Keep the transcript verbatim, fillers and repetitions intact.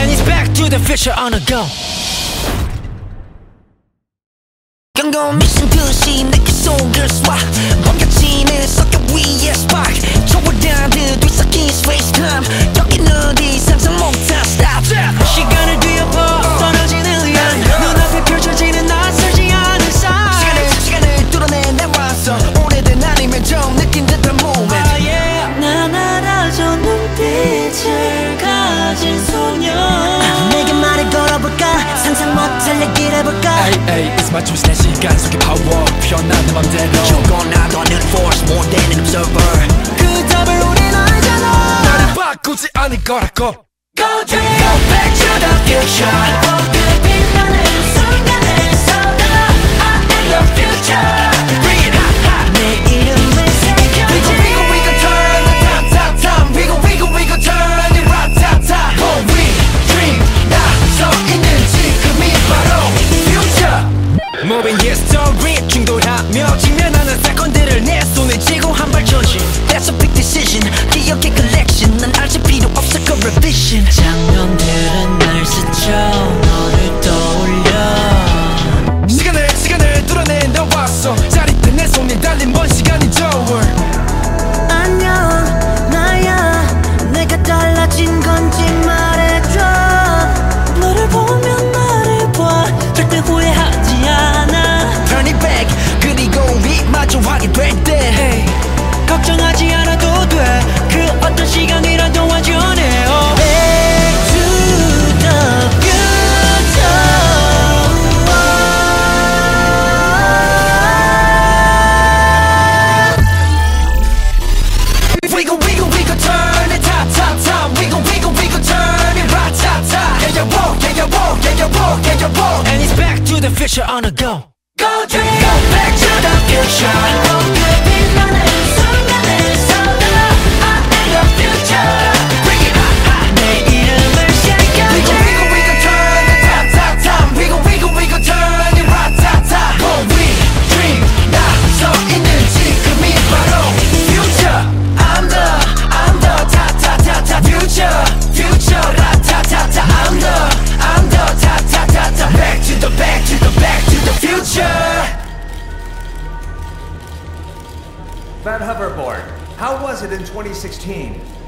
And it's back to the future on a go. 경고 미친 듯이 내게 속을 쏴 번개치는 성격 위에 spark 초월하듯 뒤섞인 space time 여긴 어디 상상 못한 stop 시간을 뒤엎어 떨어지는 양 눈앞에 펼쳐지는 낯설지 않은 삶 시간을 시간을 뚫어내 내 완성 오래된 아니면 좀 느낀 듯한 moment oh, yeah. 난 알아줘 눈빛을 가진 소녀 내게 말을 걸어볼까 상상 못할 얘기를 해볼까 Ay, ay, it's my choice 내 시간 속에 power 피어난 내 맘대로 죽어나도 는 force more than an observer 그 답을 우린 알잖아 나를 바꾸지 않을 거라고 Go dream Go back to the future 그 빛나는 순간에서 I am the future Bring it hot hot 내 이름을 새겨지 We gon' we gon' turn the top top top We gon' we gon' we gon' turn it right top top What we dream 나 서 있는 지금이 바로 future Moving history 충돌하며 직면하는 사건들을 내 손에 쥐고 한 발 전진 That's a big decision 기억의 collection 난 알지 필요 없어 그 revision 장면들은 날 스쳐 너를 떠올려 시간을 시간을 뚫어내 나왔어 짜릿한 내 손에 달린 먼 시간이 저울 안녕 나야 내가 달라진 건지 말해줘 너를 보면 나를 봐 절대 후회하지 않아 Turn it back 그리고 우리 마주하게 될때 hey, 걱정하지 않아도 돼 그 어떤 시간이라도 완전해 oh. Back to the future We gon' we gon' we gon' turn it top top top We gon' we gon' we gon' turn it right top top Yeah you walk yeah you walk yeah you walk yeah you walk And it's back to the future on a go Go dream Go back to the future 그 빛나는 순간에서 I am the future Bring it hot hot 내 이름을 새겨줘 We gon' we gon' we gon' turn it top top top We gon' we gon' we gon' turn it right top top What we dream 나 서 있는 지금이 바로 future I'm the I'm the top top top top future future right top top top I'm the I'm the top top top top back to the back to the back to the future That hoverboard, how was it in twenty sixteen?